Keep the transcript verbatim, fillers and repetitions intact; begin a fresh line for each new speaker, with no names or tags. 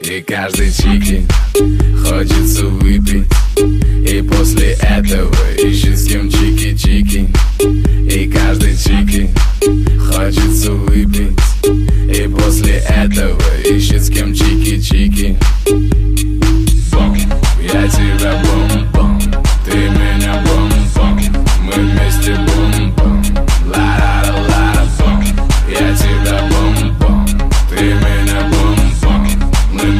И каждый чики хочется выпить, и после этого ищет с кем чики-чики. И каждый чики хочется выпить, и после этого ищет с кем чики-чики. Бом, я тебе